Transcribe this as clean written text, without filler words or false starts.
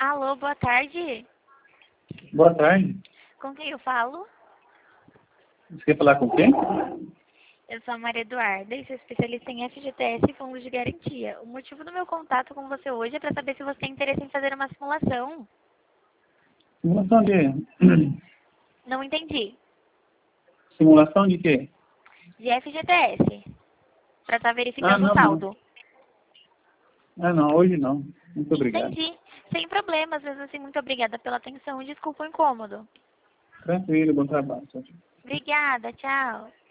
Alô, boa tarde. Boa tarde. Com quem eu falo? Você quer falar com quem? Eu sou a Maria Eduarda e sou especialista em FGTS e fundos de garantia. O motivo do meu contato com você hoje é para saber se você tem interesse em fazer uma simulação. Simulação de... Não entendi. Simulação de quê? De FGTS. Para estar verificando o Não. saldo. Não, hoje não. Muito obrigado. Entendi. Sem problemas, mas assim, muito obrigada pela atenção e desculpa o incômodo. Tranquilo, bom trabalho. Tchau, tchau. Obrigada, tchau.